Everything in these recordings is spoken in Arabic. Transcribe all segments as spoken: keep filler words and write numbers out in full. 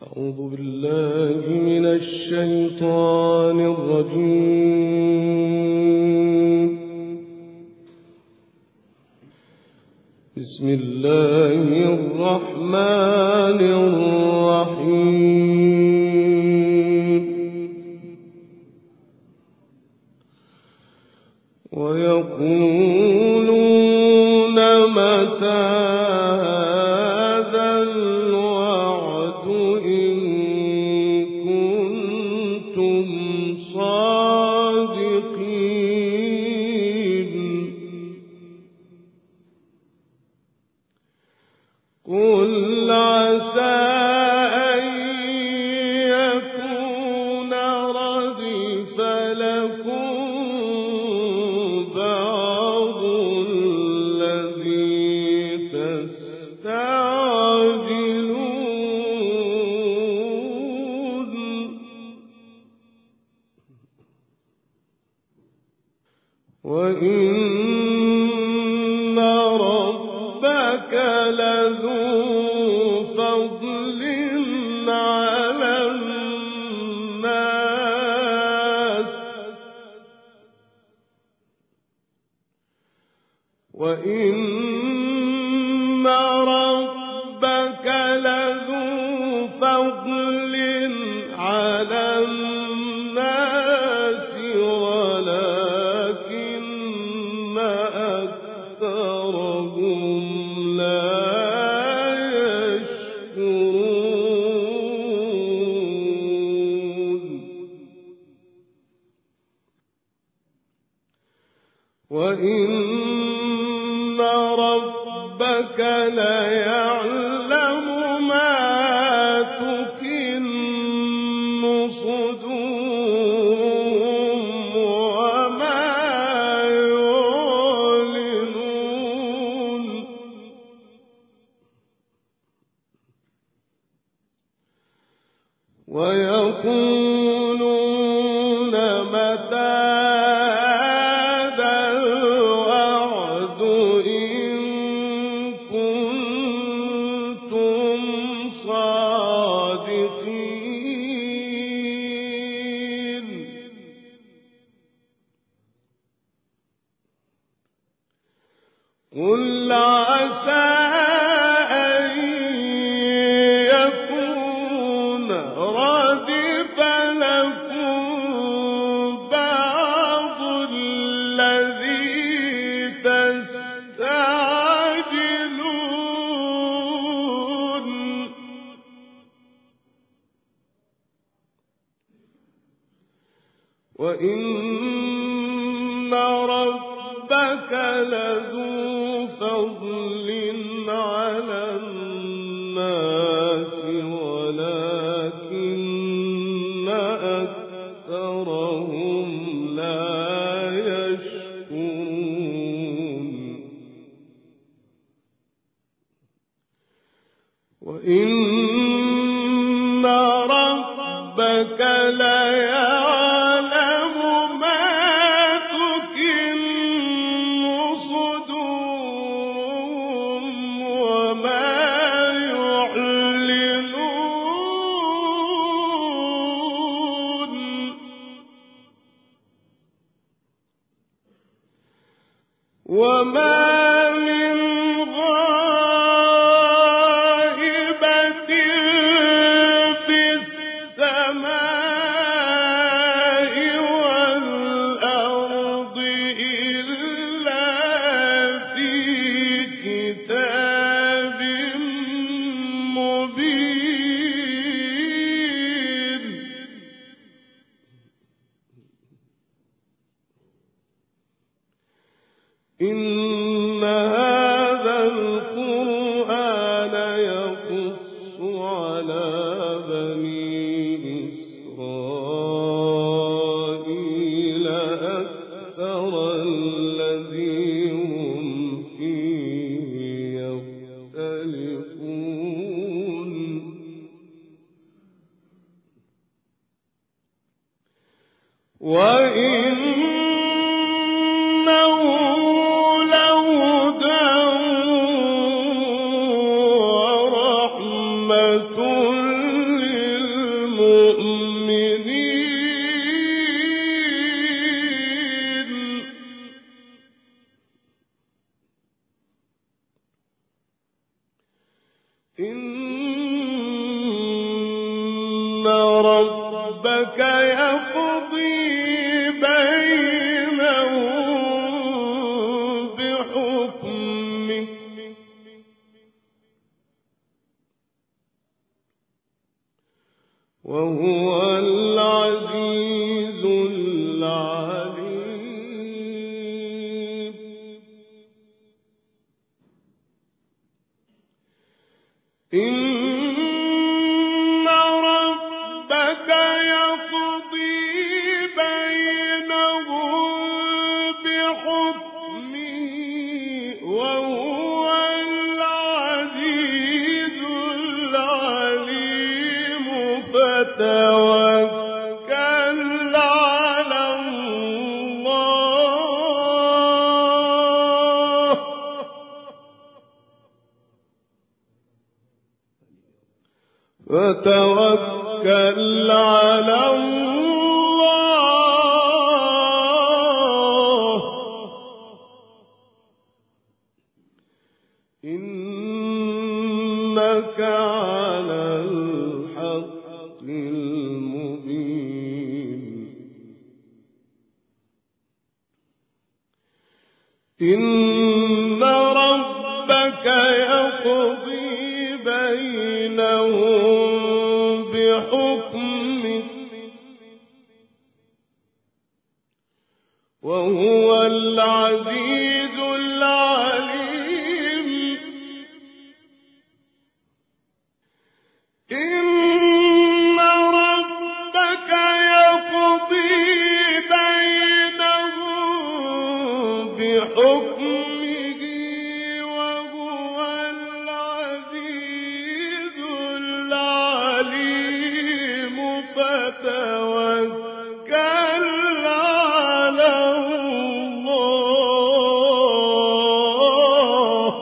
أعوذ بالله من الشيطان الرجيم. بسم الله الرحمن الرحيم. ويقولون متى هذا الوعد إن كنتم صادقين. قل عسى أن يكون ردف لكم بعض الذي تستعجلون. وإن ربك لذو فضل على الناس وإن ربك لذو فضل على الناس ولكن أكثرهم لا يشكرون. وإن ربك ليعلم ما تكن صدورهم وما يعلنون. ويقولون متى هذا الوعد إن كنتم صادقين. قل عسى أن يكون ردف لكم بعض الذي تستعجلون. وإن ربك لذو فضل على الناس ولكن أكثرهم لا يشكرون. وإن ربك ليعلم ما تكن صدورهم وما يعلنون. وما من غائبة في السماء والأرض إلا في كتاب مبين. إن هذا القرآن يقص على بني إسرائيل أكثر الذي هم فيه يختلفون. وإنه لهدى ورحمة إن ربك يقضي بينهم بحكمه وهو العزيز العليم. إن ربك يقضي بينهم بحكمه وهو العزيز العليم فتوكل على الله فتوكل على الله إنك على الحق المبين. إن ربك يقضي بينهم بحكمه وهو العزيز العليم. إن ربك يقضي بينهم بحكمه وهو العزيز العليم فتوكل على الله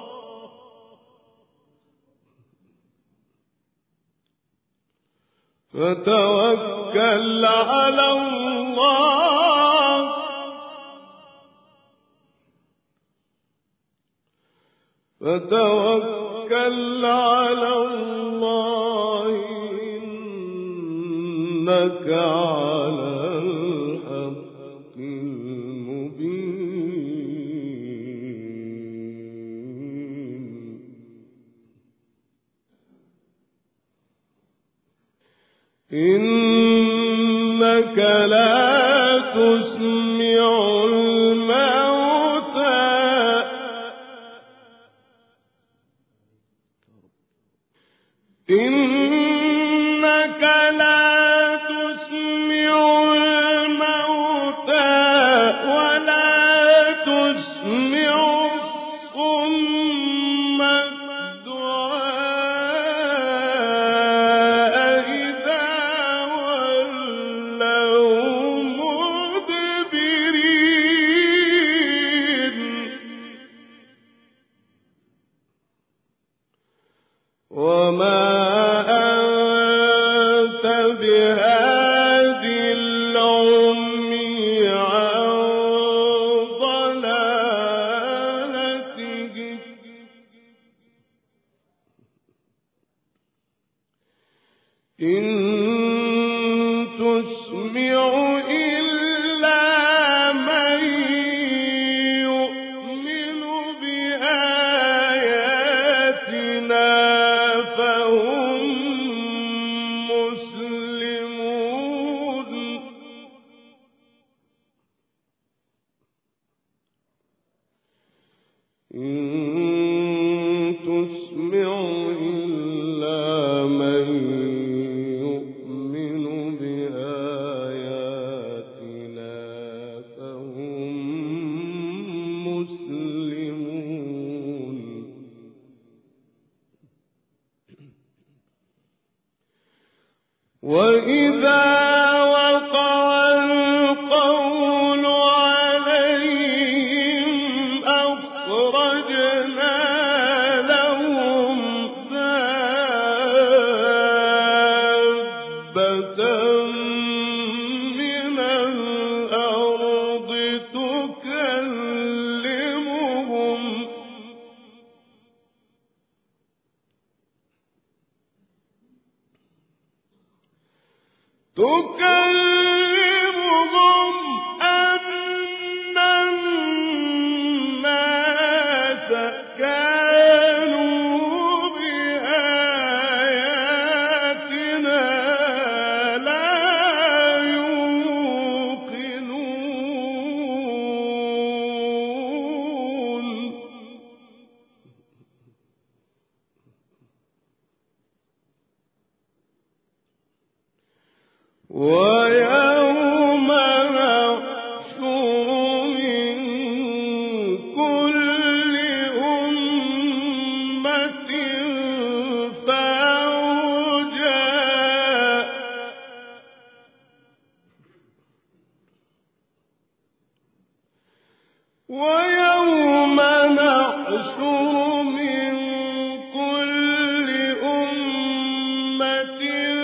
فتوكل على الله فتوكل على الله إنك على الحق المبين. إنك لا تسمع الموتى إنك لا تسمع الموتى ولا تسمع الصم الدعاء إذا ولوا مدبرين. وما أنت بهاد العمي عن ضلالتهم إن تسمع إلا من يؤمن بآياتنا فهم مسلمون. إن تسمع إلا من يؤمن بآياتنا فهم مسلمون. وإذا وقع القول عليهم أخرجنا لهم دابة من الأرض تكلمهم تكلمهم أن الناس كانوا بآياتنا لا يوقنون ويوم نحشر من كل أمة فوجا ويوم نحشر من كل أمة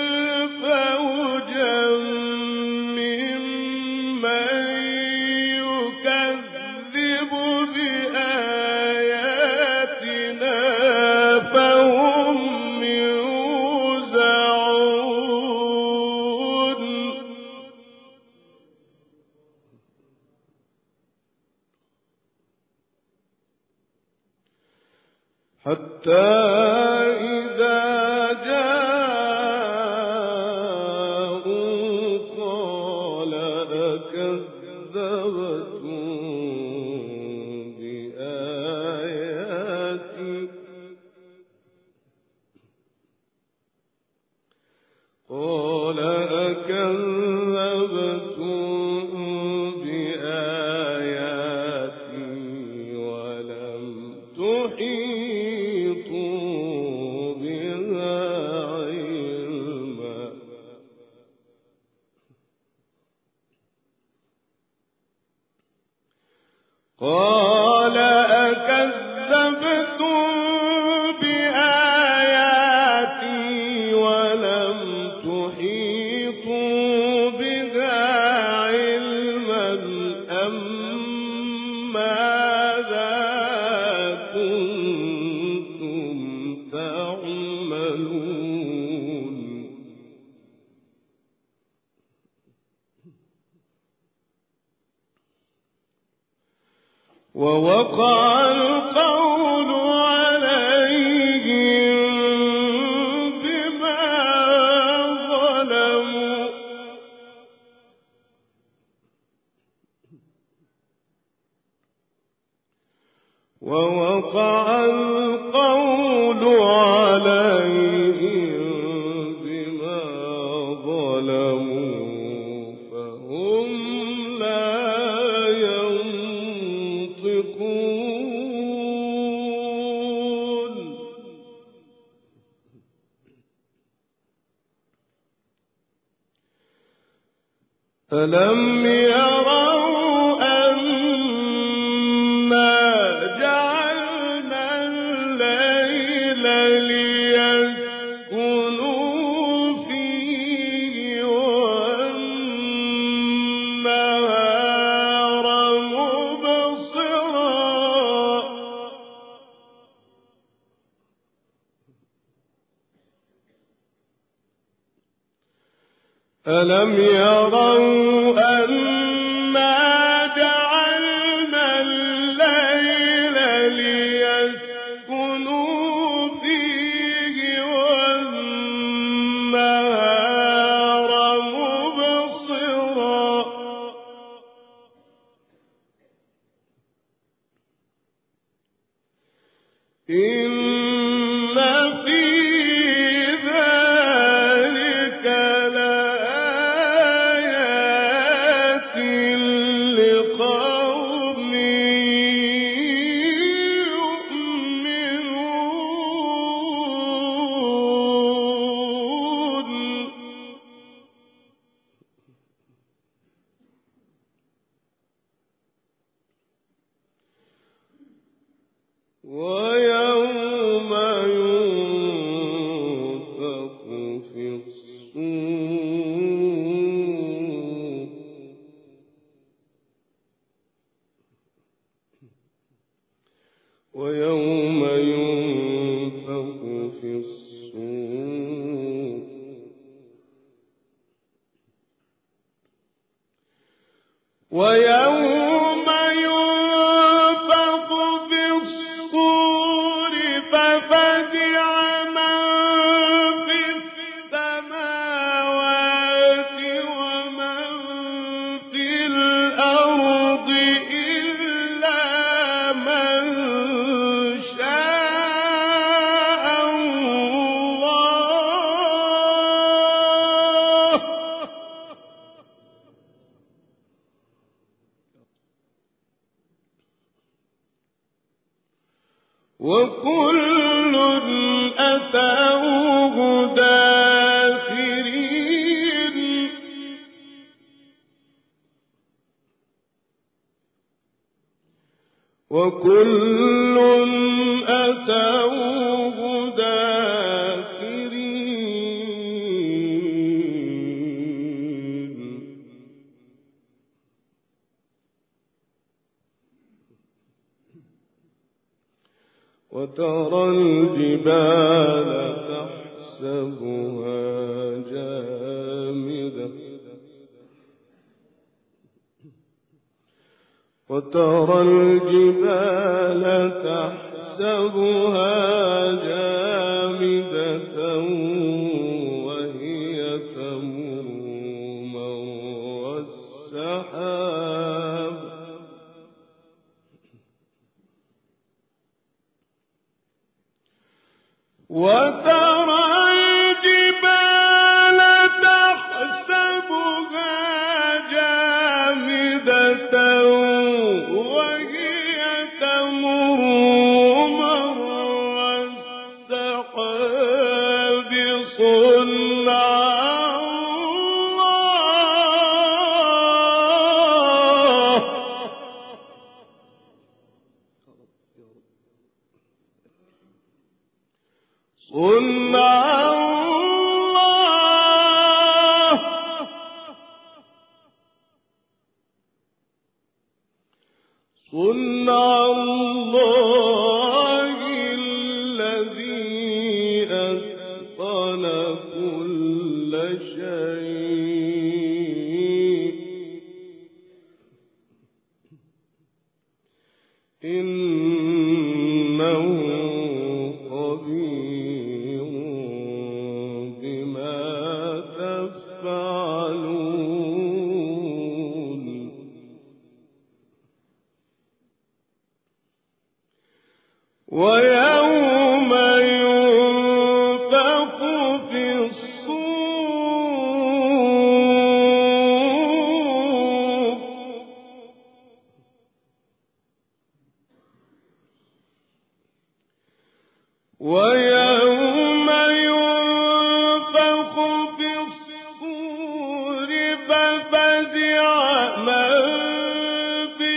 فوجا ممن يكذب بآياتنا فهم يوزعون حتى إذا جاءوا قال أكذبتم بآياتي قال أكذبتم بآياتي ولم تحيطوا بها علما قال أكذبتم بآياتي ولم تحيطوا بها علما أم ماذا كنتم تعملون ووقع القول عليهم بما ظلموا ووقع القول عليهم بما ظلموا فهم لا ينطقون ألم يروا أنا جعلنا الليل ليسكنوا فيه والنهار مبصرا ألم يروا أنا جعلنا الليل ليسكنوا فيه والنهار مبصرا إن في ذلك لآيات لقوم يؤمنون ويوم ينفخ في الصور ففزع من في السماوات ومن في الأرض إلا من شاء الله وكل أتوه داخرين وكل أتوه داخرين وترى الجبال تحسبها جامدة وترى الجبال تحسبها جامدة وهي تمر مر السحاب وترى الجبال تحسبها جامدة وهي تمر مر السحاب صنع الله صنع الله صنع الله الذي أتقن كل شيء إنه خبير بما تفعلون ويوم ينفخ في الصور ويوم ينفخ في الصور ففزع من في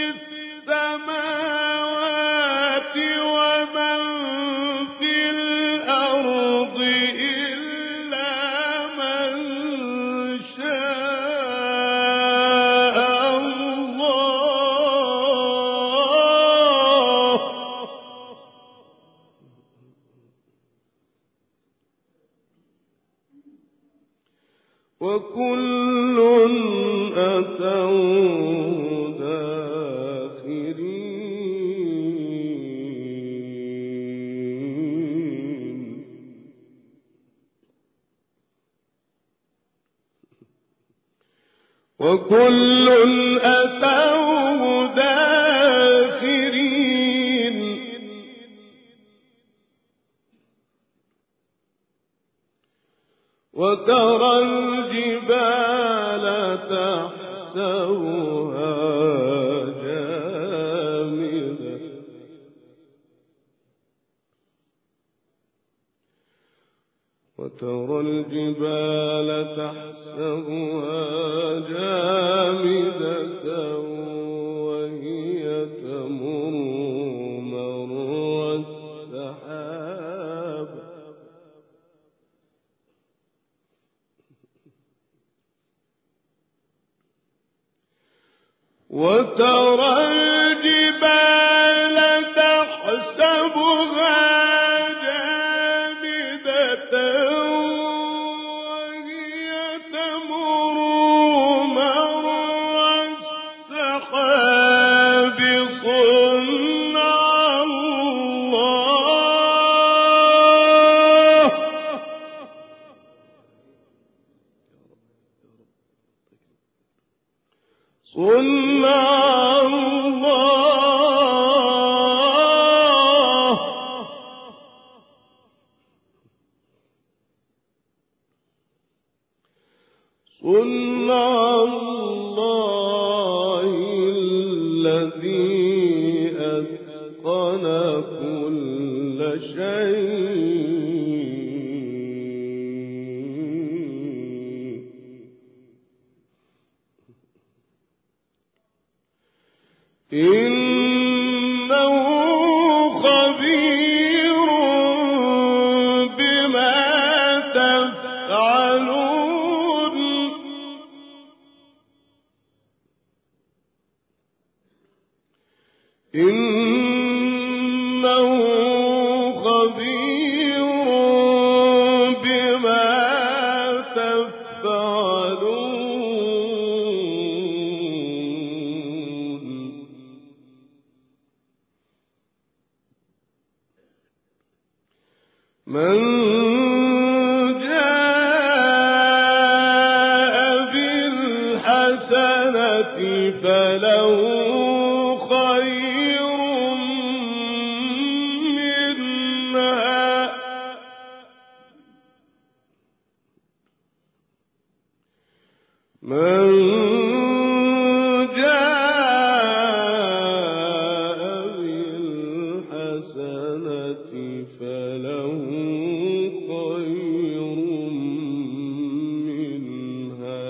السماوات ومن في الأرض إلا من شاء الله وكل أتوه داخرين وكل أتوه داخرين وترى الجبال تحسبها جامدة وترى الجبال تحسبها جامدة وهي تمر مر السحاب وترى الجبال تحسبها جامدة وهي تمر مر السحاب صنع الله صنع الله الذي أتقن كل شيء إنه خبير بما تفعلون إنه خبير بما تفعلون من جاء بالحسنة فله خير منها من جاء بالحسنة فله خير منها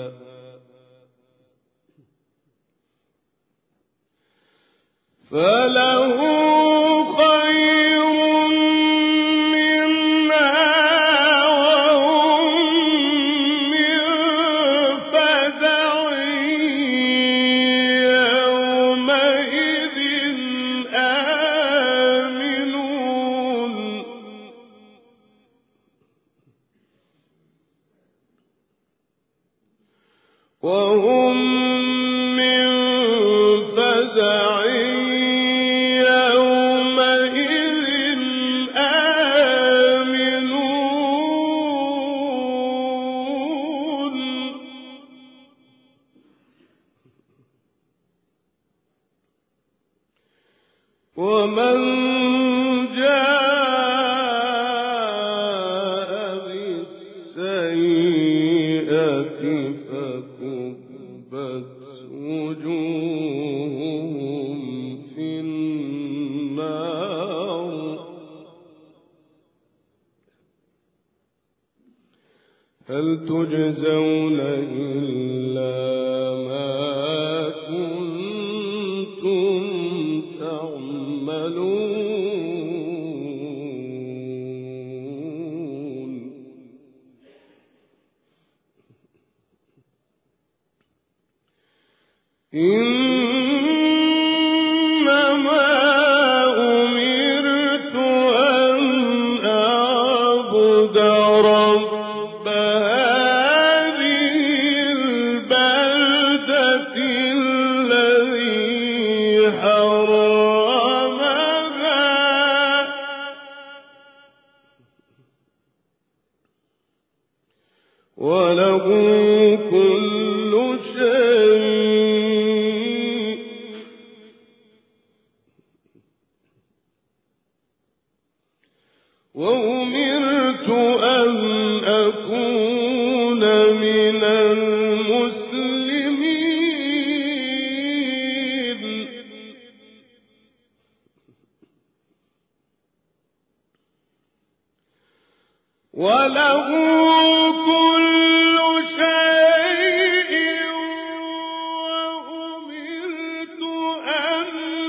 فله خير منها وهم من فزع يومئذ آمنون وهم من فزع يومئذ آمنون ومن جاء بالسيئة فكبت وجوههم في النار هل تجزون إلا ما كنتم تعملون إنما أمرت أن أعبد رب هذه البلدة الذي حرمها وله كل شيء وأمرت أن أكون من المسلمين وله كل شيء وأمرت أن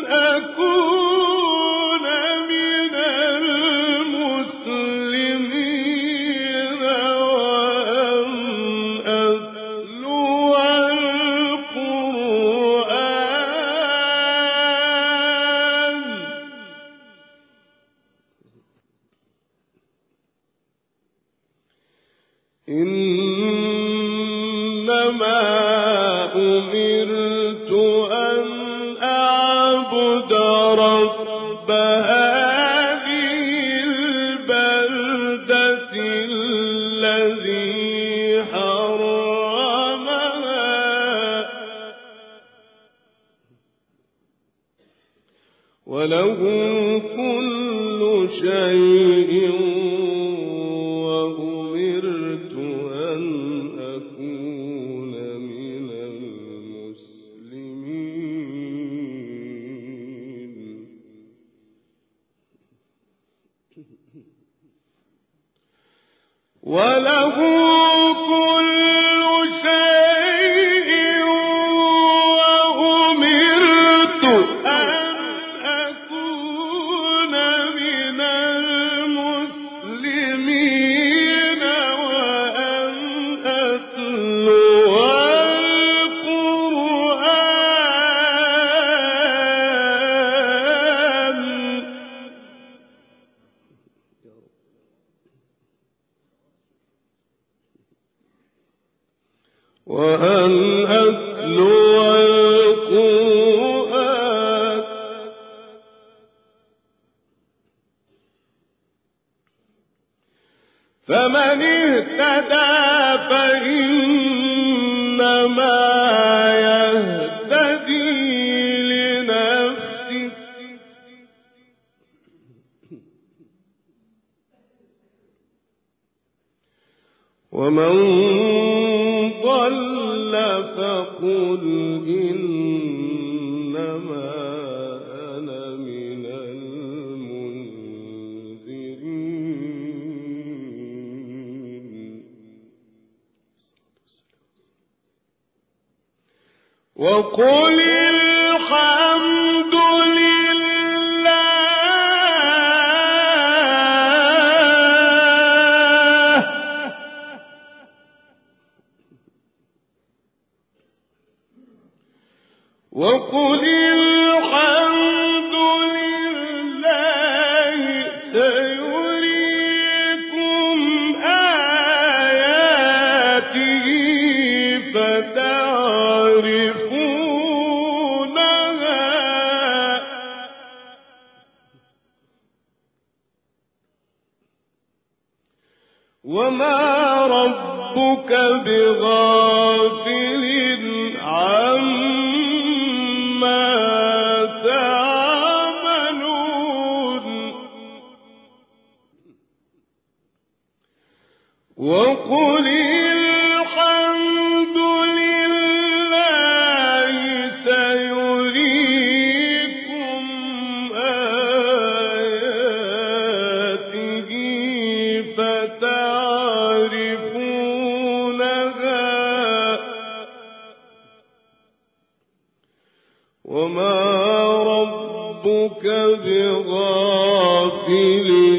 أكون من المسلمين وأن أتلو القرآن إنما أمرت أن أعبد رب هذه البلدة الذي حرمها وله كل شيء وأمرت أن أكون من المسلمين. وله كل شيء وأمرت أن أكون من المسلمين وأن أتلو القرآن وأن أتلو القرآن فمن اهتدى فإنما يهتدي لنفسه ومن ضل فقل إنما أنا من المنذرين. وقل الحمد وقل الحمد لله سيريكم آياته فتعرفونها وما ربك بغافل عما تعملون. وقل الحمد لله سيريكم آياته فتعرفونها وما ربك بغافل